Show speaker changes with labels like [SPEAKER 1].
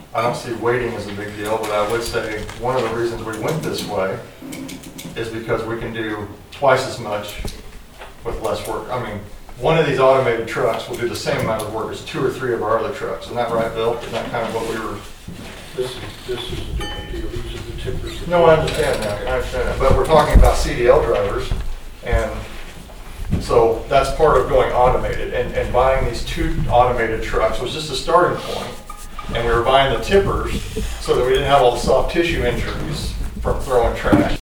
[SPEAKER 1] I don't see waiting as a big deal, but I would say one of the reasons we went this way is because we can do twice as much with less work. I mean, one of these automated trucks will do the same amount of work as 2 or 3 of our other trucks. Isn't that right, Bill? Isn't that kind of what we were?
[SPEAKER 2] This is a different deal. These are the tippers.
[SPEAKER 1] No, I understand that. I understand that. But we're talking about CDL drivers, and so that's part of going automated. And buying these 2 automated trucks was just a starting point. And we were buying the tippers so that we didn't have all the soft tissue injuries from throwing trash.